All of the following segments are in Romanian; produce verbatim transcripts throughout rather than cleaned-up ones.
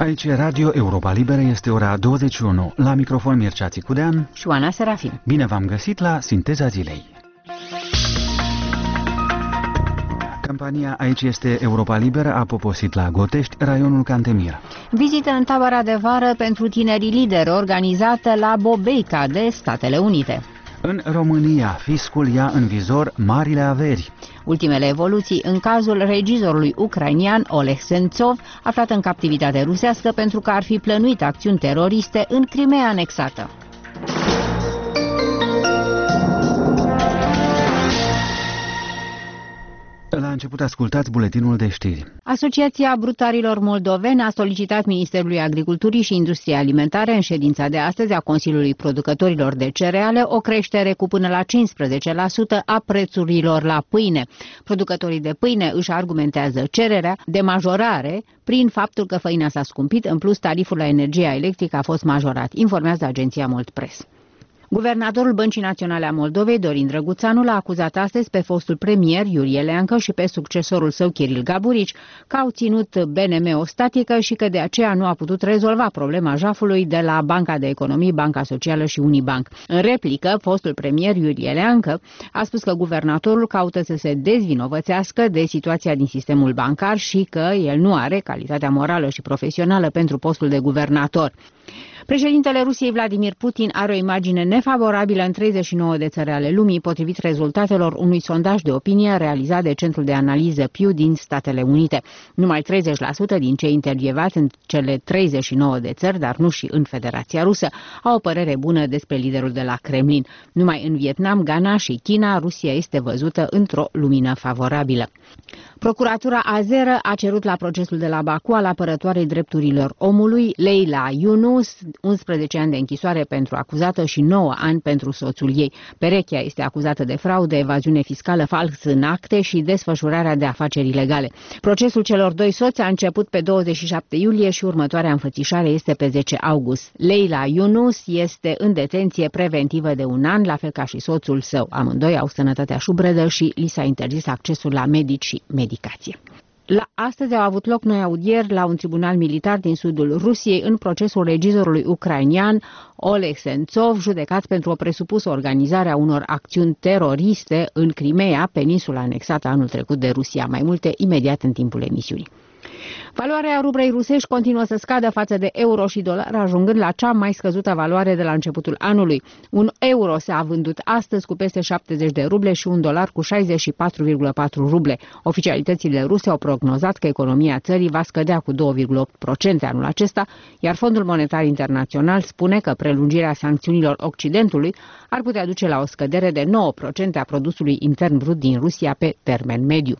Aici Radio Europa Liberă, este ora douăzeci și unu. La microfon Mircea Țicudean și Oana Serafin. Bine v-am găsit la Sinteza Zilei. Campania Aici este Europa Liberă a poposit la Gotești, raionul Cantemir. Vizită în tabăra de vară pentru tinerii lideri organizată la Bobeica de Statele Unite. În România, fiscul ia în vizor marile averi. Ultimele evoluții în cazul regizorului ucrainian Oleg Sentsov, aflat în captivitate rusească pentru că ar fi plănuit acțiuni teroriste în Crimea anexată. La început ascultați buletinul de știri. Asociația Brutarilor Moldoveni a solicitat Ministerului Agriculturii și Industriei Alimentare în ședința de astăzi a Consiliului Producătorilor de Cereale o creștere cu până la cincisprezece la sută a prețurilor la pâine. Producătorii de pâine își argumentează cererea de majorare prin faptul că făina s-a scumpit, în plus tariful la energia electrică a fost majorat, informează agenția Moldpress. Guvernatorul Băncii Naționale a Moldovei, Dorin Drăguțanu, l-a acuzat astăzi pe fostul premier Iurie Leancă și pe succesorul său Chiril Gaburici că au ținut B N M o statică și că de aceea nu a putut rezolva problema jafului de la Banca de Economii, Banca Socială și Unibank. În replică, fostul premier Iurie Leancă a spus că guvernatorul caută să se dezvinovățească de situația din sistemul bancar și că el nu are calitatea morală și profesională pentru postul de guvernator. Președintele Rusiei Vladimir Putin are o imagine nefavorabilă în treizeci și nouă de țări ale lumii, potrivit rezultatelor unui sondaj de opinie realizat de Centrul de Analiză Pew din Statele Unite. Numai treizeci la sută din cei intervievați în cele treizeci și nouă de țări, dar nu și în Federația Rusă, au o părere bună despre liderul de la Kremlin. Numai în Vietnam, Ghana și China, Rusia este văzută într-o lumină favorabilă. Procuratura azeră a cerut la procesul de la Baku al apărătoarei drepturilor omului, Leila Yunus, unsprezece ani de închisoare pentru acuzată și nouă ani pentru soțul ei. Perechea este acuzată de fraudă, evaziune fiscală, fals în acte și desfășurarea de afaceri ilegale. Procesul celor doi soți a început pe douăzeci și șapte iulie și următoarea înfățișare este pe zece august. Leila Yunus este în detenție preventivă de un an, la fel ca și soțul său. Amândoi au sănătatea șubredă și li s-a interzis accesul la medici și medicație. La astăzi au avut loc noi audieri la un tribunal militar din sudul Rusiei în procesul regizorului ucrainian Oleg Sentsov, judecat pentru o presupusă organizare a unor acțiuni teroriste în Crimea, peninsula anexată anul trecut de Rusia. Mai multe imediat în timpul emisiunii. Valoarea rubrei rusești continuă să scadă față de euro și dolar, ajungând la cea mai scăzută valoare de la începutul anului. Un euro s-a vândut astăzi cu peste șaptezeci de ruble și un dolar cu șaizeci și patru virgulă patru ruble. Oficialitățile ruse au prognozat că economia țării va scădea cu două virgulă opt la sută anul acesta, iar Fondul Monetar Internațional spune că prelungirea sancțiunilor Occidentului ar putea duce la o scădere de nouă la sută a produsului intern brut din Rusia pe termen mediu.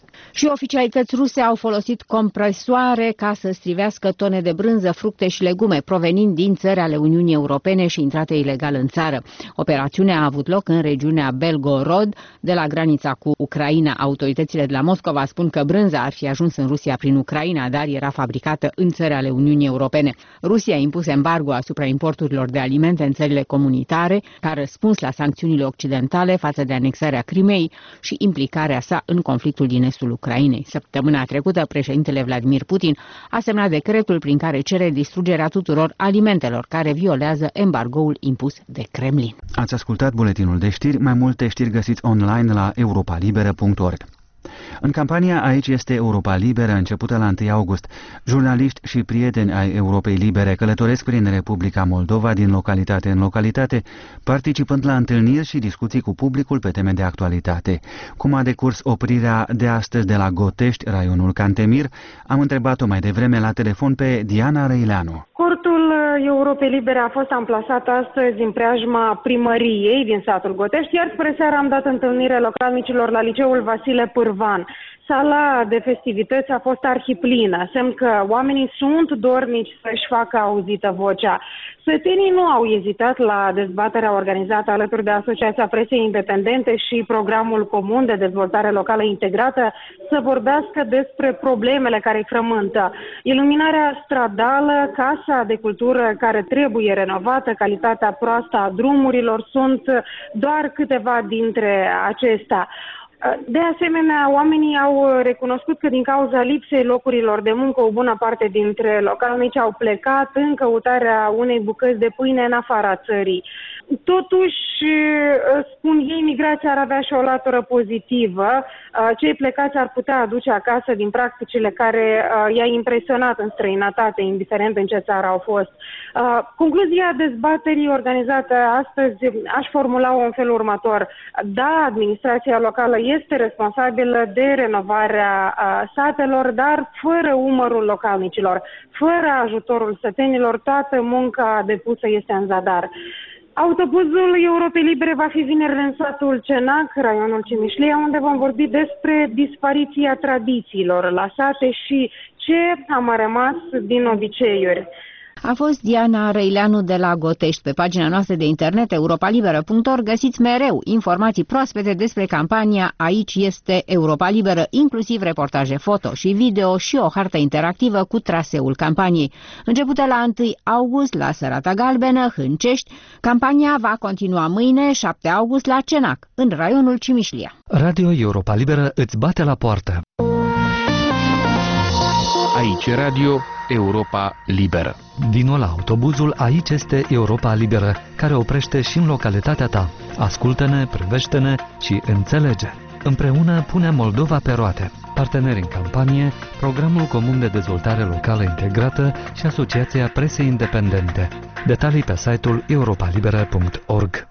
Și oficialități ruse au folosit compresoare ca să strivească tone de brânză, fructe și legume provenind din țări ale Uniunii Europene și intrate ilegal în țară. Operațiunea a avut loc în regiunea Belgorod, de la granița cu Ucraina. Autoritățile de la Moscova spun că brânza ar fi ajuns în Rusia prin Ucraina, dar era fabricată în țări ale Uniunii Europene. Rusia a impus embargo asupra importurilor de alimente în țările comunitare, ca răspuns la sancțiunile occidentale față de anexarea Crimeei și implicarea sa în conflictul din estul Ucrainei. Săptămâna trecută, președintele Vladimir Putin a semnat decretul prin care cere distrugerea tuturor alimentelor care violează embargoul impus de Kremlin. Ați ascultat buletinul de știri, mai multe știri găsiți online la europa liberă punct org. În campania Aici este Europa Liberă, începută la întâi august, jurnaliști și prieteni ai Europei Libere călătoresc prin Republica Moldova din localitate în localitate, participând la întâlniri și discuții cu publicul pe teme de actualitate. Cum a decurs oprirea de astăzi de la Gotești, raionul Cantemir, am întrebat-o mai devreme la telefon pe Diana Răileanu. Cortul Europei Libere a fost amplasat astăzi în preajma primăriei din satul Gotești, iar spre seară am dat întâlnire localnicilor la liceul Vasile Pârvan. Sala de festivități a fost arhiplină, semn că oamenii sunt dornici să-și facă auzită vocea. Sătenii nu au ezitat la dezbaterea organizată alături de Asociația Presei Independente și Programul Comun de Dezvoltare Locală Integrată să vorbească despre problemele care îi frământă. Iluminarea stradală, casa de cultură care trebuie renovată, calitatea proastă a drumurilor sunt doar câteva dintre acestea. De asemenea, oamenii au recunoscut că din cauza lipsei locurilor de muncă, o bună parte dintre localnici au plecat în căutarea unei bucăți de pâine în afara țării. Totuși, spun ei, migrația ar avea și o latură pozitivă. Cei plecați ar putea aduce acasă din practicile care i-a impresionat în străinătate, indiferent în ce țară au fost. Concluzia dezbaterii organizate astăzi aș formula-o în felul următor. Da, administrația locală este responsabilă de renovarea satelor, dar fără umărul localnicilor, fără ajutorul sătenilor, toată munca depusă este în zadar. Autobuzul Europei Libere va fi vineri în satul Cenac, raionul Cimișlia, unde vom vorbi despre dispariția tradițiilor la sate și ce a mai rămas din obiceiuri. A fost Diana Răileanu de la Gotești. Pe pagina noastră de internet europa liberă punct org găsiți mereu informații proaspete despre campania Aici este Europa Liberă, inclusiv reportaje foto și video și o hartă interactivă cu traseul campaniei. Începută la întâi august la Sărata Galbenă, Hâncești, campania va continua mâine, șapte august, la Cenac, în raionul Cimișlia. Radio Europa Liberă îți bate la poartă. Aici Radio Europa Liberă. Vino la autobuzul Aici este Europa Liberă, care oprește și în localitatea ta. Ascultă-ne, privește-ne și înțelege. Împreună punem Moldova pe roate. Parteneri în campanie, Programul Comun de Dezvoltare Locală Integrată și Asociația Presei Independente. Detalii pe site-ul europa liberă punct org.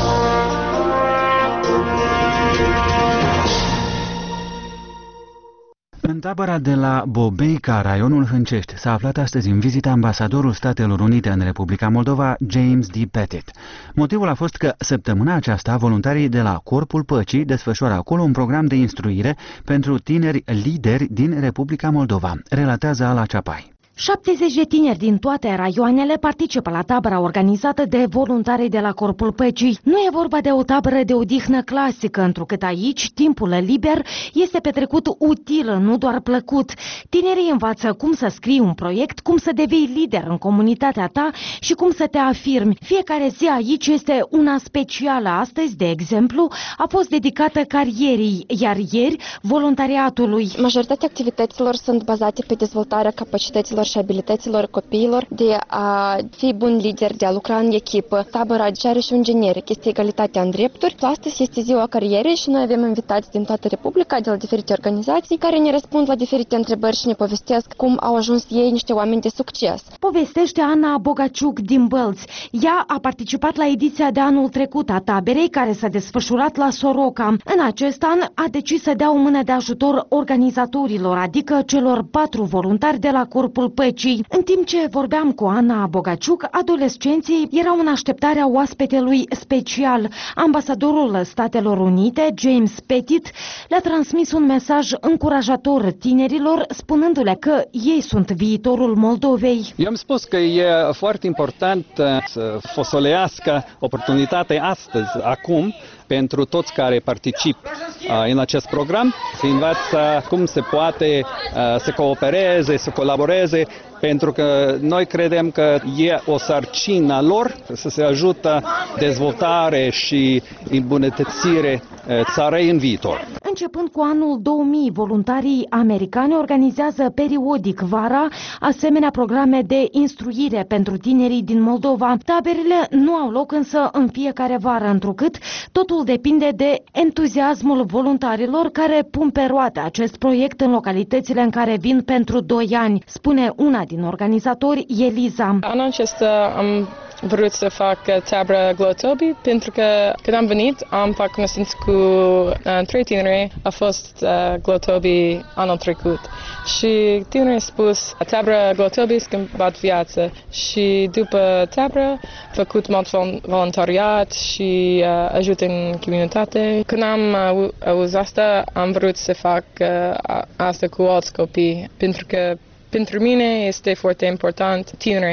În tabăra de la Bobeica, raionul Hâncești, s-a aflat astăzi în vizită ambasadorul Statelor Unite în Republica Moldova, James D. Pettit. Motivul a fost că săptămâna aceasta voluntarii de la Corpul Păcii desfășoară acolo un program de instruire pentru tineri lideri din Republica Moldova, relatează Ala Ceapai. șaptezeci de tineri din toate raioanele participă la tabăra organizată de voluntarii de la Corpul Păcii. Nu e vorba de o tabără de odihnă clasică, întrucât aici timpul liber este petrecut util, nu doar plăcut. Tinerii învață cum să scrii un proiect, cum să devii lider în comunitatea ta și cum să te afirmi. Fiecare zi aici este una specială. Astăzi, de exemplu, a fost dedicată carierii, iar ieri voluntariatului. Majoritatea activităților sunt bazate pe dezvoltarea capacităților și abilităților copiilor de a fi bun lider, de a lucra în echipă. Tabăra are și un generic, este egalitatea în drepturi. Astăzi este ziua carierei și noi avem invitați din toată Republica, de la diferite organizații, care ne răspund la diferite întrebări și ne povestesc cum au ajuns ei niște oameni de succes. Povestește Ana Bogaciuc din Bălți. Ea a participat la ediția de anul trecut a taberei, care s-a desfășurat la Soroca. În acest an a decis să dea o mână de ajutor organizatorilor, adică celor patru voluntari de la Corpul Păcii. În timp ce vorbeam cu Ana Bogaciuc, adolescenții erau în așteptarea oaspetelui special. Ambasadorul Statelor Unite, James Pettit, le-a transmis un mesaj încurajator tinerilor, spunându-le că ei sunt viitorul Moldovei. Eu am spus că e foarte important să folosească oportunitatea astăzi, acum, pentru toți care participă uh, în acest program, să învață cum se poate uh, să coopereze, să colaboreze, pentru că noi credem că e o sarcină lor să se ajută dezvoltare și îmbunătățire uh, țarei în viitor. Începând cu anul două mii, voluntarii americani organizează periodic vara asemenea programe de instruire pentru tinerii din Moldova. Taberele nu au loc însă în fiecare vară, întrucât totul depinde de entuziasmul voluntarilor care pun pe roate acest proiect în localitățile în care vin pentru doi ani, spune una din organizatori, Eliza. Anul acesta am vrut să fac tabără Glotobi, pentru că când am venit am făcut cunoștință cu uh, trei tineri, a fost uh, Glotobi anul trecut. Și tinerii au spus, tabără Glotobi a schimbat viața și după tabără am făcut mult voluntariat și uh, ajut în comunitate. Când am uh, auzit asta, am vrut să fac uh, asta cu alți copii, pentru că pentru mine este foarte important tineri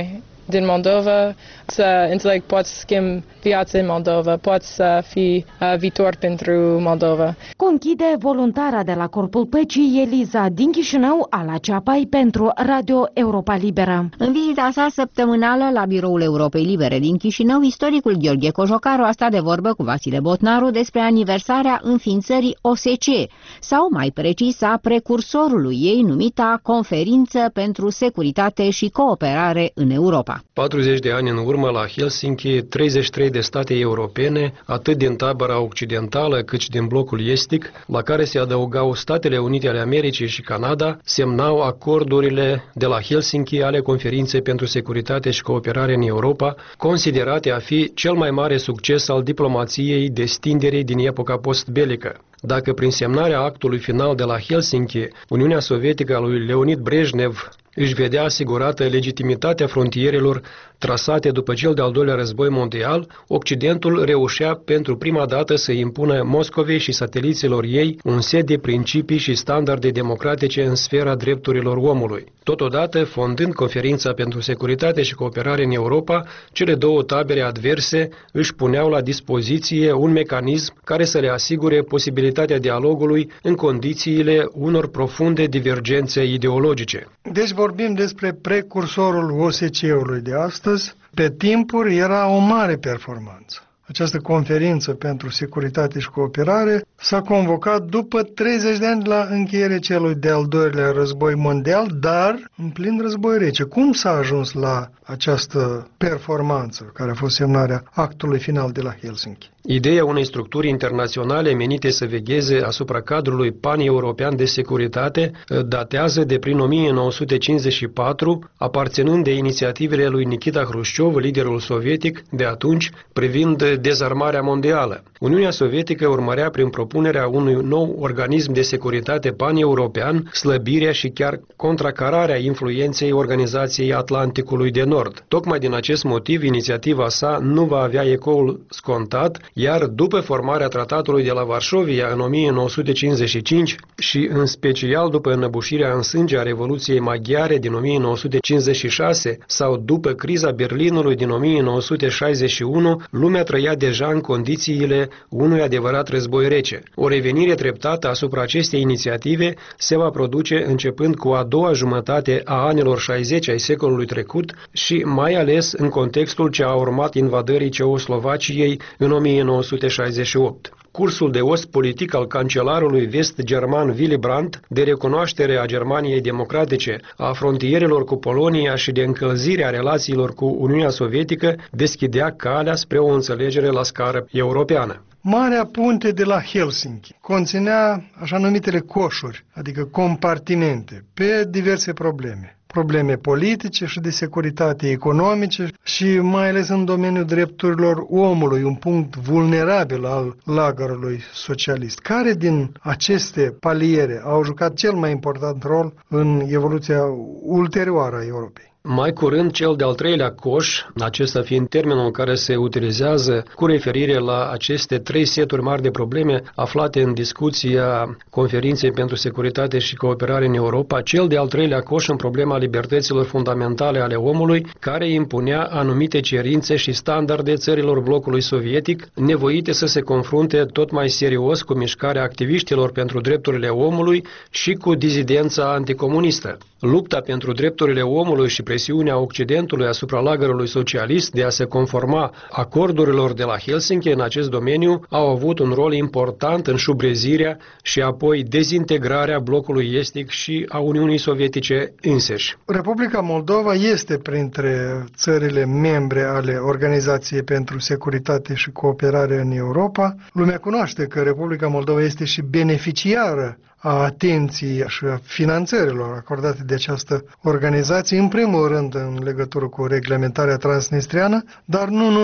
din Moldova, să înțeleg pot să schimb viața în Moldova, pot să fi uh, viitor pentru Moldova. Conchide voluntara de la Corpul Păcii Eliza din Chișinău, Ala Ceapai, pentru Radio Europa Liberă. În vizita sa săptămânală la Biroul Europei Libere din Chișinău, istoricul Gheorghe Cojocaru a stat de vorbă cu Vasile Botnaru despre aniversarea înființării O S C E, sau mai precis a precursorului ei numita Conferință pentru Securitate și Cooperare în Europa. patruzeci de ani în urmă, la Helsinki, treizeci și trei de state europene, atât din tabăra occidentală cât și din blocul estic, la care se adăugau Statele Unite ale Americii și Canada, semnau acordurile de la Helsinki ale Conferinței pentru Securitate și Cooperare în Europa, considerate a fi cel mai mare succes al diplomației de extindere din epoca postbelică. Dacă prin semnarea actului final de la Helsinki, Uniunea Sovietică a lui Leonid Brejnev își vedea asigurată legitimitatea frontierelor trasate după cel de-al doilea război mondial, Occidentul reușea pentru prima dată să impună Moscovei și sateliților ei un set de principii și standarde democratice în sfera drepturilor omului. Totodată, fondând Conferința pentru Securitate și Cooperare în Europa, cele două tabere adverse își puneau la dispoziție un mecanism care să le asigure posibilitatea dialogului în condițiile unor profunde divergențe ideologice. Deci vorbim despre precursorul O S C E-ului de astăzi. Pe timpuri era o mare performanță. Această conferință pentru securitate și cooperare s-a convocat după treizeci de ani la încheierea celui de-al doilea război mondial, dar în plin război rece. Cum s-a ajuns la această performanță, care a fost semnarea actului final de la Helsinki? Ideea unei structuri internaționale menite să vegheze asupra cadrului pan-european de securitate datează de prin o mie nouă sute cincizeci și patru, aparținând de inițiativele lui Nikita Hrușciov, liderul sovietic de atunci, privind dezarmarea mondială. Uniunea Sovietică urmărea prin propunerea unui nou organism de securitate pan-european slăbirea și chiar contracararea influenței Organizației Atlanticului de Nord. Tocmai din acest motiv, inițiativa sa nu va avea ecoul scontat, iar după formarea tratatului de la Varșovia în o mie nouă sute cincizeci și cinci și în special după înăbușirea în sânge a Revoluției Maghiare din o mie nouă sute cincizeci și șase sau după criza Berlinului din o mie nouă sute șaizeci și unu, lumea trăia deja în condițiile unui adevărat război rece. O revenire treptată asupra acestei inițiative se va produce începând cu a doua jumătate a anilor șaizeci ai secolului trecut și mai ales în contextul ce a urmat invadării Ceoslovaciei în o mie nouă sute șaizeci și opt. Cursul de ost politic al cancelarului vest-german Willy Brandt de recunoaștere a Germaniei democratice, a frontierelor cu Polonia și de încălzire a relațiilor cu Uniunea Sovietică deschidea calea spre o înțelegere la scară europeană. Marea punte de la Helsinki conținea așa numitele coșuri, adică compartimente, pe diverse probleme. Probleme politice și de securitate economice și mai ales în domeniul drepturilor omului, un punct vulnerabil al lagărului socialist. Care din aceste paliere au jucat cel mai important rol în evoluția ulterioară a Europei? Mai curând, cel de-al treilea coș, acesta fiind termenul care se utilizează cu referire la aceste trei seturi mari de probleme aflate în discuția Conferinței pentru Securitate și Cooperare în Europa, cel de-al treilea coș în problema libertăților fundamentale ale omului, care impunea anumite cerințe și standarde țărilor blocului sovietic, nevoite să se confrunte tot mai serios cu mișcarea activiștilor pentru drepturile omului și cu dizidența anticomunistă. Lupta pentru drepturile omului și presiunea Occidentului asupra lagărului socialist de a se conforma acordurilor de la Helsinki în acest domeniu au avut un rol important în șubrezirea și apoi dezintegrarea blocului estic și a Uniunii Sovietice înseși. Republica Moldova este printre țările membre ale Organizației pentru Securitate și Cooperare în Europa. Lumea cunoaște că Republica Moldova este și beneficiară a atenției și a finanțărilor acordate de această organizație, în primul rând în legătură cu reglementarea transnistriană, dar nu numai.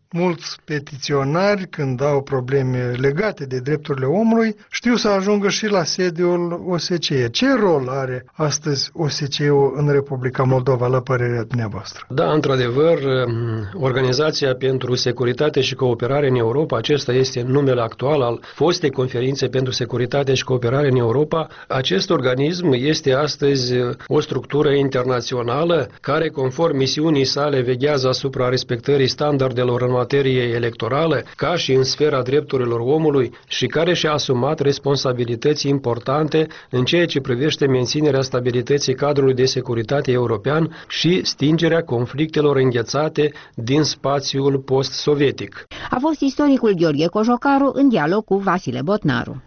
mulți petiționari, când au probleme legate de drepturile omului, știu să ajungă și la sediul O S C E. Ce rol are astăzi O S C E-ul în Republica Moldova, la părerea dumneavoastră? Da, într-adevăr, Organizația pentru Securitate și Cooperare în Europa, acesta este numele actual al fostei Conferințe pentru Securitate și Cooperare în Europa. Acest organism este astăzi o structură internațională care, conform misiunii sale, veghează asupra respectării standardelor în materie electorală, ca și în sfera drepturilor omului, și care și-a asumat responsabilități importante în ceea ce privește menținerea stabilității cadrului de securitate european și stingerea conflictelor înghețate din spațiul post-sovietic. A fost istoricul Gheorghe Cojocaru în dialog cu Vasile Botnaru.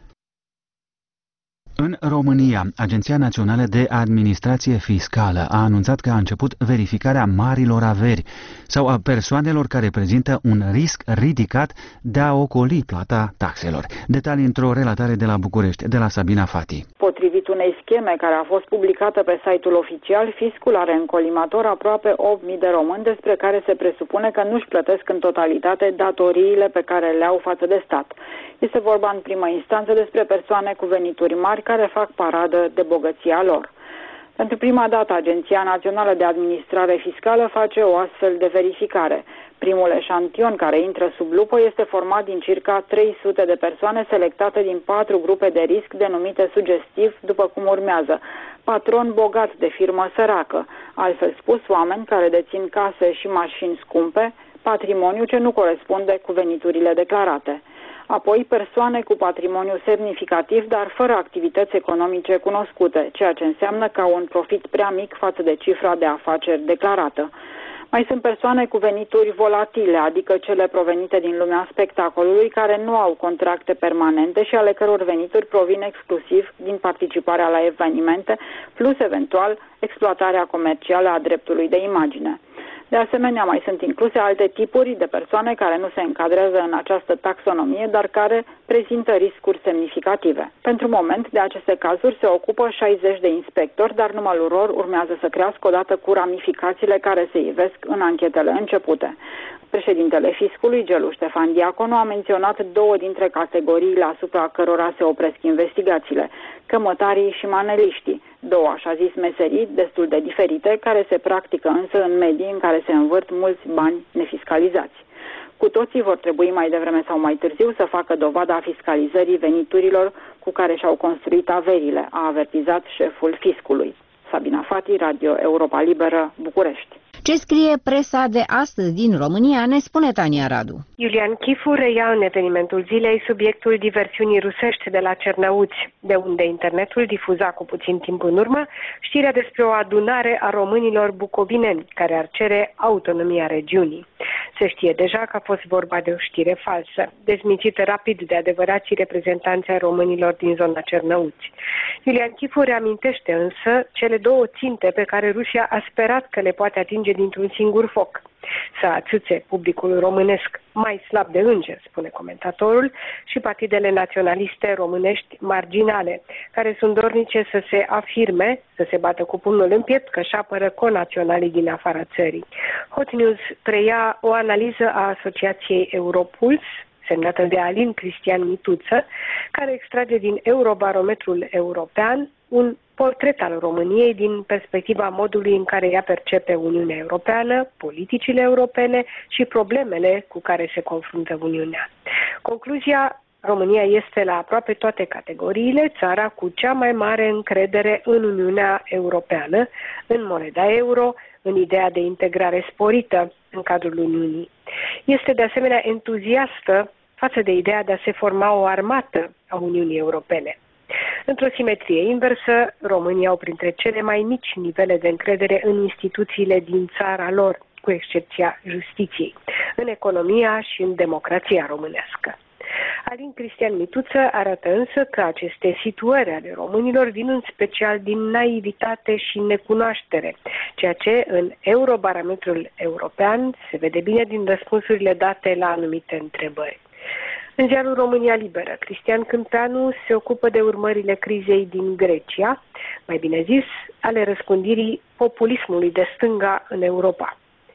În România, Agenția Națională de Administrație Fiscală a anunțat că a început verificarea marilor averi sau a persoanelor care prezintă un risc ridicat de a ocoli plata taxelor. Detalii într-o relatare de la București, de la Sabina Fati. Potrivit unei scheme care a fost publicată pe site-ul oficial, fiscul are în colimator aproape opt mii de români despre care se presupune că nu-și plătesc în totalitate datoriile pe care le au față de stat. Este vorba în primă instanță despre persoane cu venituri mari care fac paradă de bogăția lor. Pentru prima dată, Agenția Națională de Administrare Fiscală face o astfel de verificare. Primul eșantion care intră sub lupă este format din circa trei sute de persoane selectate din patru grupe de risc denumite sugestiv, după cum urmează: patron bogat de firmă săracă, altfel spus oameni care dețin case și mașini scumpe, patrimoniu ce nu corespunde cu veniturile declarate. Apoi persoane cu patrimoniu semnificativ, dar fără activități economice cunoscute, ceea ce înseamnă că au un profit prea mic față de cifra de afaceri declarată. Mai sunt persoane cu venituri volatile, adică cele provenite din lumea spectacolului, care nu au contracte permanente și ale căror venituri provin exclusiv din participarea la evenimente, plus eventual exploatarea comercială a dreptului de imagine. De asemenea, mai sunt incluse alte tipuri de persoane care nu se încadrează în această taxonomie, dar care prezintă riscuri semnificative. Pentru moment, de aceste cazuri se ocupă șaizeci de inspectori, dar numărul lor urmează să crească odată cu ramificațiile care se ivesc în anchetele începute. Președintele Fiscului, Gelu Ștefan Diaconu, a menționat două dintre categoriile asupra cărora se opresc investigațiile: cămătarii și maneliștii, două așa zis meserii destul de diferite, care se practică însă în medii în care se învârt mulți bani nefiscalizați. Cu toții vor trebui mai devreme sau mai târziu să facă dovada fiscalizării veniturilor cu care și-au construit averile, a avertizat șeful Fiscului. Sabina Fati, Radio Europa Liberă, București. Ce scrie presa de astăzi din România, ne spune Tania Radu. Iulian Chifu reia în evenimentul zilei subiectul diversiunii rusești de la Cernăuți, de unde internetul difuza cu puțin timp în urmă știrea despre o adunare a românilor bucovineni care ar cere autonomia regiunii. Se știe deja că a fost vorba de o știre falsă, dezmințită rapid de adevărații reprezentanți ai românilor din zona Cernăuți. Iulian Chifu reamintește însă cele două ținte pe care Rusia a sperat că le poate atinge dintr-un singur foc: să ațâțe publicul românesc mai slab de înger, spune comentatorul, și partidele naționaliste românești marginale, care sunt dornice să se afirme, să se bată cu pumnul în piept că își apără conaționalii din afara țării. Hot News preia o analiză a asociației Europuls, semnată de Alin Cristian Mituță, care extrage din Eurobarometrul European un portret al României din perspectiva modului în care ea percepe Uniunea Europeană, politicile europene și problemele cu care se confruntă Uniunea. Concluzia: România este la aproape toate categoriile țara cu cea mai mare încredere în Uniunea Europeană, în moneda euro, în ideea de integrare sporită în cadrul Uniunii. Este de asemenea entuziastă față de ideea de a se forma o armată a Uniunii Europene. Într-o simetrie inversă, românii au printre cele mai mici nivele de încredere în instituțiile din țara lor, cu excepția justiției, în economia și în democrația românească. Alin Cristian Mituță arată însă că aceste situări ale românilor vin în special din naivitate și necunoaștere, ceea ce în Eurobarometrul European se vede bine din răspunsurile date la anumite întrebări. În ziarul România Liberă, Cristian Câmpeanu se ocupă de urmările crizei din Grecia, mai bine zis, ale răspândirii populismului de stânga în Europa.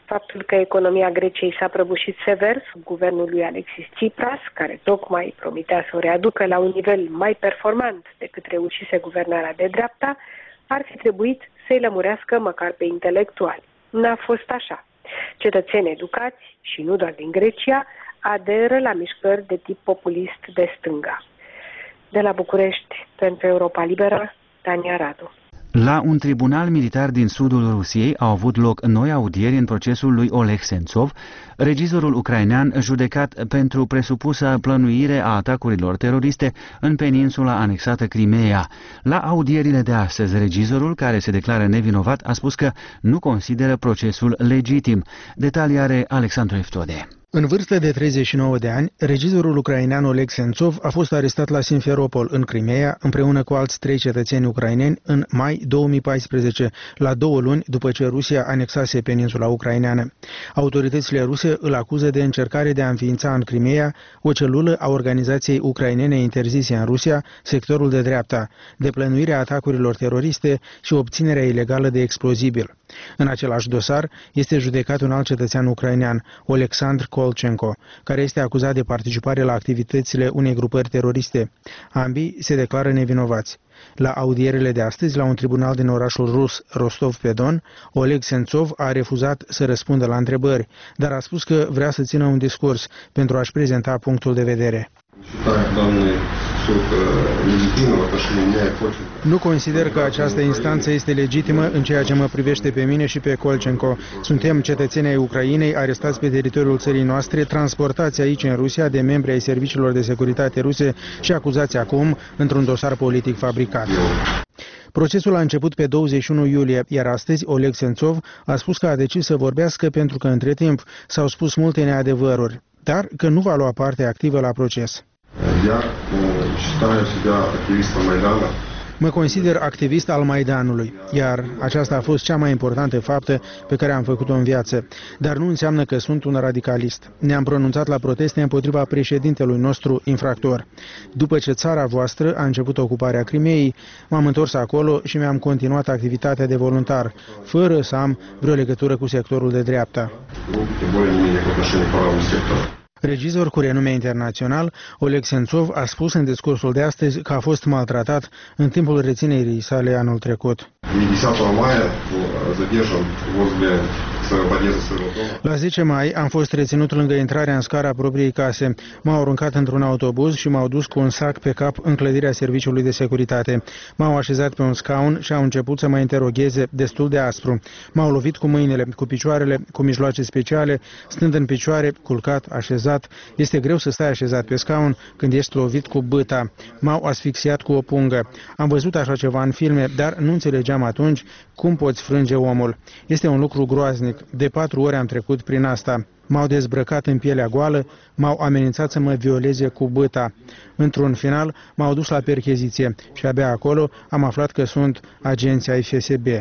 Faptul că economia Greciei s-a prăbușit sever sub guvernul lui Alexis Tsipras, care tocmai promitea să o readucă la un nivel mai performant decât reușise guvernarea de dreapta, ar fi trebuit să-i lămurească măcar pe intelectuali. N-a fost așa. Cetățeni educați, și nu doar din Grecia, aderă la mișcări de tip populist de stânga. De la București, pentru Europa Liberă, Tania Radu. La un tribunal militar din sudul Rusiei au avut loc noi audieri în procesul lui Oleg Sentsov, regizorul ucrainean judecat pentru presupusă plănuire a atacurilor teroriste în peninsula anexată Crimeea. La audierile de astăzi, regizorul, care se declară nevinovat, a spus că nu consideră procesul legitim. Detalii are Alexandru Eftode. În vârstă de treizeci și nouă de ani, regizorul ucrainean Oleg Sentsov a fost arestat la Simferopol, în Crimeea, împreună cu alți trei cetățeni ucraineni în mai două mii paisprezece, la două luni după ce Rusia anexase peninsula ucraineană. Autoritățile ruse îl acuză de încercare de a înființa în Crimeea o celulă a organizației ucrainene interzise în Rusia, sectorul de dreapta, de plănuirea atacurilor teroriste și obținerea ilegală de explozibil. În același dosar este judecat un alt cetățean ucrainean, Oleksandr Kolchenko, care este acuzat de participare la activitățile unei grupări teroriste. Ambii se declară nevinovați. La audierele de astăzi, la un tribunal din orașul rus Rostov-pe-Don, Oleg Sentsov a refuzat să răspundă la întrebări, dar a spus că vrea să țină un discurs pentru a-și prezenta punctul de vedere. Nu consider că această instanță este legitimă în ceea ce mă privește pe mine și pe Kolchenko. Suntem cetățeni ai Ucrainei arestați pe teritoriul țării noastre, transportați aici în Rusia de membri ai serviciilor de securitate ruse și acuzați acum într-un dosar politic fabricat. Procesul a început pe douăzeci și unu iulie, iar astăzi Oleg Sentsov a spus că a decis să vorbească pentru că între timp s-au spus multe neadevăruri, dar că nu va lua parte activă la proces. Mă consider activist al Maidanului, iar aceasta a fost cea mai importantă faptă pe care am făcut-o în viață, dar nu înseamnă că sunt un radicalist. Ne-am pronunțat la proteste împotriva președintelui nostru infractor. După ce țara voastră a început ocuparea Crimeei, m-am întors acolo și mi-am continuat activitatea de voluntar, fără să am vreo legătură cu sectorul de dreapta. Regizor cu renume internațional, Oleg Sentsov a spus în discursul de astăzi că a fost maltratat în timpul reținerii sale anul trecut. La zece mai am fost reținut lângă intrarea în scara propriei case. M-au aruncat într-un autobuz și m-au dus cu un sac pe cap în clădirea serviciului de securitate. M-au așezat pe un scaun și au început să mă interogheze destul de aspru. M-au lovit cu mâinile, cu picioarele, cu mijloace speciale, stând în picioare, culcat, așezat. Este greu să stai așezat pe scaun când ești lovit cu bâta. M-au asfixiat cu o pungă. Am văzut așa ceva în filme, dar nu înțelegeam atunci cum poți frânge omul. Este un lucru groaznic. De patru ori am trecut prin asta. M-au dezbrăcat în pielea goală, m-au amenințat să mă violeze cu bâta. Într-un final, m-au dus la percheziție și abia acolo am aflat că sunt agenții ai F S B.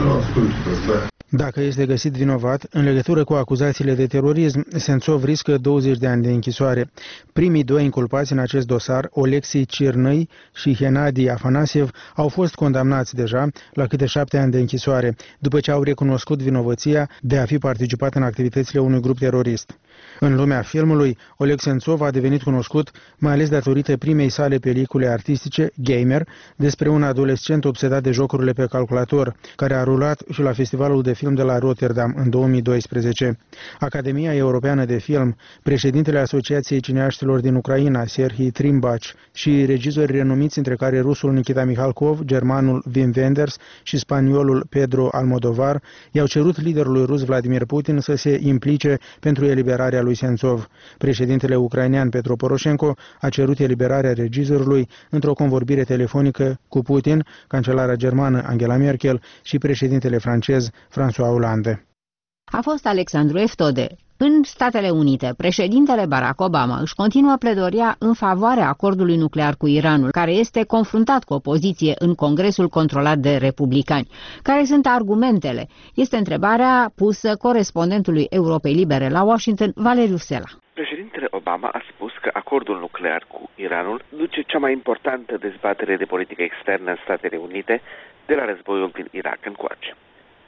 Dacă este găsit vinovat, în legătură cu acuzațiile de terorism, Sentsov riscă douăzeci de ani de închisoare. Primii doi inculpați în acest dosar, Oleksiy Chirnăi și Henadi Afanasiev, au fost condamnați deja la câte șapte ani de închisoare, după ce au recunoscut vinovăția de a fi participat în activitățile unui grup terorist. În lumea filmului, Oleg Sentsov a devenit cunoscut mai ales datorită primei sale pelicule artistice, Gamer, despre un adolescent obsedat de jocurile pe calculator, care a rulat și la Festivalul de Film de la Rotterdam în două mii doisprezece. Academia Europeană de Film, președintele Asociației Cineaștilor din Ucraina, Serhii Trimbaci, și regizori renumiți, între care rusul Nikita Mikhalkov, germanul Wim Wenders și spaniolul Pedro Almodovar, i-au cerut liderului rus Vladimir Putin să se implice pentru eliberarea lui Sentsov. Președintele ucrainean Petro Poroșenko a cerut eliberarea regizorului într-o convorbire telefonică cu Putin, cancelara germană Angela Merkel și președintele francez François Hollande. A fost Alexandru Eftode. În Statele Unite, președintele Barack Obama își continuă pledoria în favoarea acordului nuclear cu Iranul, care este confruntat cu opoziție în Congresul controlat de republicani. Care sunt argumentele? Este întrebarea pusă corespondentului Europei Libere la Washington, Valeriu Sela. Președintele Obama a spus că acordul nuclear cu Iranul duce cea mai importantă dezbatere de politică externă în Statele Unite de la războiul din Irak încoace.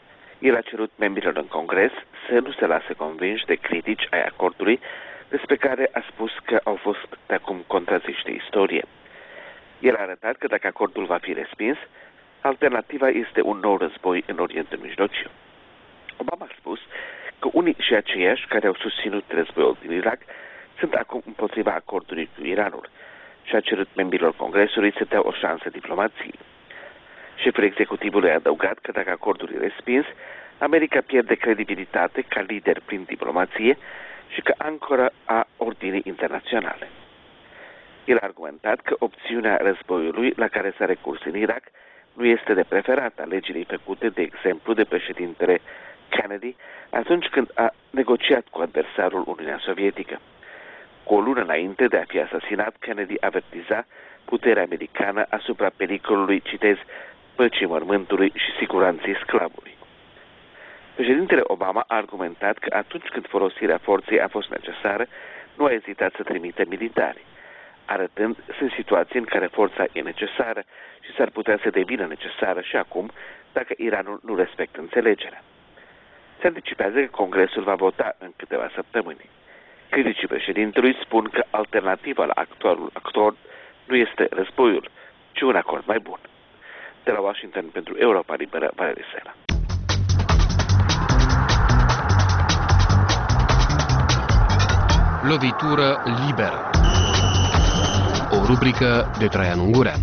El a cerut membrilor în Congres să nu se lase convinși de critici ai acordului, despre care a spus că au fost de acum contraziși de istorie. El a arătat că dacă acordul va fi respins, alternativa este un nou război în Orientul Mijlociu. Obama a spus că unii și aceiași care au susținut războiul din Irak sunt acum împotriva acordului cu Iranul și a cerut membrilor Congresului să dea o șansă diplomației. Șeful executivului a adăugat că dacă acordul e respins, America pierde credibilitate ca lider prin diplomație și ca ancoră a ordinii internaționale. El a argumentat că opțiunea războiului la care s-a recurs în Irak nu este de preferat alegerii făcute, de exemplu, de președintele Kennedy atunci când a negociat cu adversarul Uniunea Sovietică. Cu o lună înainte de a fi asasinat, Kennedy avertiza puterea americană asupra pericolului, citez, păcii mormântului și siguranței sclavului. Președintele Obama a argumentat că atunci când folosirea forței a fost necesară, nu a ezitat să trimită militari, arătând sunt situații în care forța e necesară și s-ar putea să devină necesară și acum dacă Iranul nu respectă înțelegerea. Se anticipează că Congresul va vota în câteva săptămâni. Criticii președintelui spun că alternativa la actualul acord nu este războiul, ci un acord mai bun. De la Washington pentru Europa Liberă, Valerii Sela. Lovitură liberă. O rubrică de Traian Ungurean.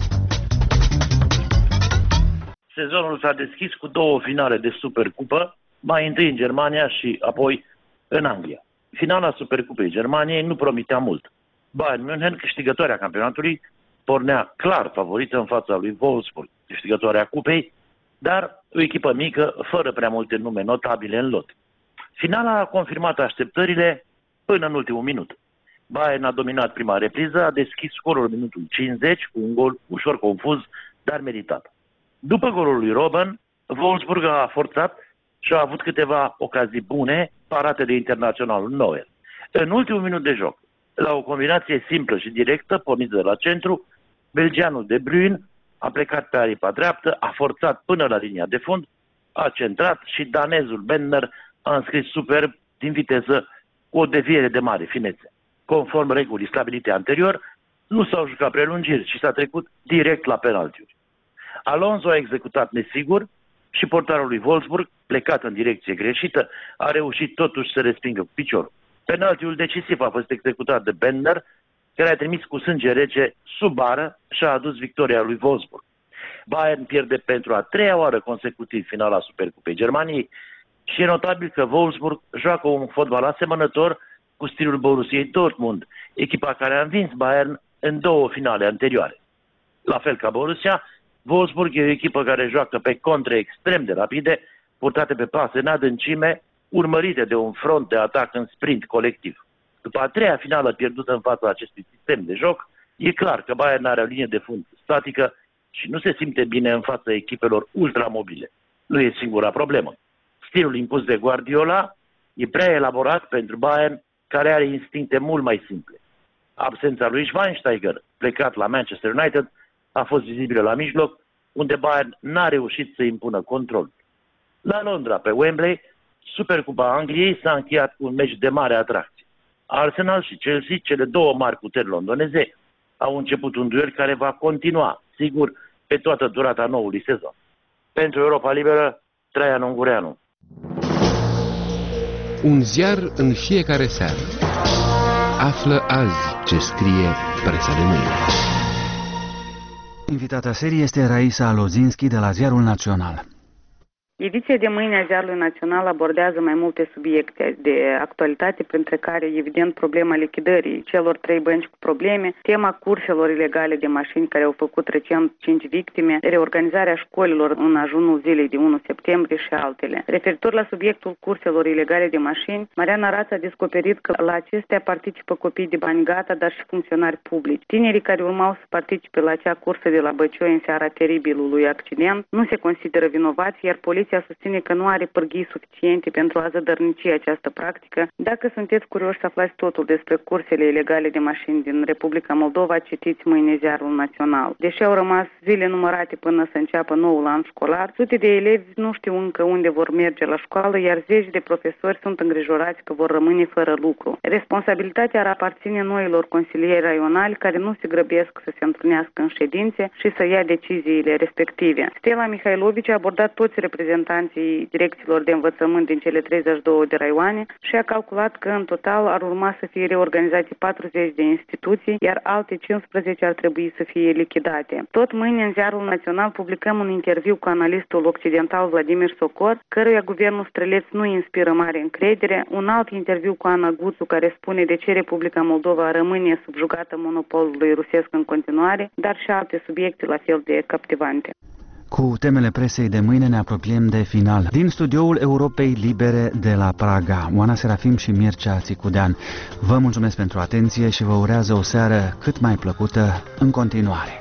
Sezonul s-a deschis cu două finale de Supercupă, mai întâi în Germania și apoi în Anglia. Finala Supercupei Germaniei nu promitea mult. Bayern München, câștigătoarea campionatului, pornea clar favorită în fața lui Wolfsburg, câștigătoarea cupei, dar o echipă mică, fără prea multe nume notabile în lot. Finala a confirmat așteptările până în ultimul minut. Bayern a dominat prima repriză, a deschis scorul în minutul cincizeci cu un gol ușor confuz, dar meritat. După golul lui Robben, Wolfsburg a forțat și a avut câteva ocazii bune, parate de internaționalul Neuer. În ultimul minut de joc, la o combinație simplă și directă, pornită de la centru, belgianul De Bruyne a plecat pe aripa dreaptă, a forțat până la linia de fund, a centrat și danezul Bender a înscris superb din viteză cu o deviere de mare finețe. Conform regulii stabilite anterior, nu s-au jucat prelungiri și s-a trecut direct la penaltiuri. Alonso a executat nesigur și portarul lui Wolfsburg, plecat în direcție greșită, a reușit totuși să respingă cu piciorul. Penaltiul decisiv a fost executat de Bender, care a trimis cu sânge rece sub bară și a adus victoria lui Wolfsburg. Bayern pierde pentru a treia oară consecutiv finala Supercupei Germaniei și e notabil că Wolfsburg joacă un fotbal asemănător cu stilul Borussiei Dortmund, echipa care a învins Bayern în două finale anterioare. La fel ca Borussia, Wolfsburg e o echipă care joacă pe contre extrem de rapide, purtate pe pase în adâncime, urmărite de un front de atac în sprint colectiv. După a treia finală pierdută în fața acestui sistem de joc, e clar că Bayern are o linie de fund statică și nu se simte bine în fața echipelor ultramobile. Nu e singura problemă. Stilul impus de Guardiola e prea elaborat pentru Bayern, care are instincte mult mai simple. Absența lui Schweinsteiger, plecat la Manchester United, a fost vizibilă la mijloc, unde Bayern n-a reușit să impună control. La Londra, pe Wembley, Supercupa Angliei s-a încheiat cu un meci de mare atracție. Arsenal și Chelsea, cele două mari puteri londoneze, au început un duel care va continua, sigur, pe toată durata noului sezon. Pentru Europa Liberă, Traian Ungureanu. Un ziar în fiecare seară. Află azi ce scrie presa de mâine. Invitata serii este Raisa Lozinski de la Ziarul Național. Ediția de mâine a Ziarului Național abordează mai multe subiecte de actualitate, printre care, evident, problema lichidării celor trei bănci cu probleme, tema curselor ilegale de mașini care au făcut recent cinci victime, reorganizarea școlilor în ajunul zilei de unu septembrie și altele. Referitor la subiectul curselor ilegale de mașini, Mariana Raț a descoperit că la acestea participă copii de bani gata, dar și funcționari publici. Tinerii care urmau să participe la acea cursă de la Băcioi în seara teribilului accident nu se consideră vinovați, iar poliția opoziția susține că nu are pârghii suficiente pentru a zădărnici această practică. Dacă sunteți curioși să aflați totul despre cursele ilegale de mașini din Republica Moldova, citiți mâine Ziarul Național. Deși au rămas zile numărate până să înceapă noul an școlar, sute de elevi nu știu încă unde vor merge la școală, iar zeci de profesori sunt îngrijorați că vor rămâne fără lucru. Responsabilitatea ar aparține noilor consilieri raionali care nu se grăbesc să se întrunească în ședințe și să ia deciziile respective. Stella Mihailovici a abordat toți reprezentanții direcțiilor de învățământ din cele treizeci și două de raioane și a calculat că în total ar urma să fie reorganizate patruzeci de instituții, iar alte cincisprezece ar trebui să fie lichidate. Tot mâine în Ziarul Național publicăm un interviu cu analistul occidental Vladimir Socor, căruia guvernul străleț nu inspiră mare încredere, un alt interviu cu Ana Guțu, care spune de ce Republica Moldova rămâne subjugată monopolului rusesc în continuare, dar și alte subiecte la fel de captivante. Cu temele presei de mâine ne apropiem de final. Din studioul Europei Libere de la Praga, Oana Serafim și Mircea Țicudean, vă mulțumesc pentru atenție și vă urează o seară cât mai plăcută în continuare.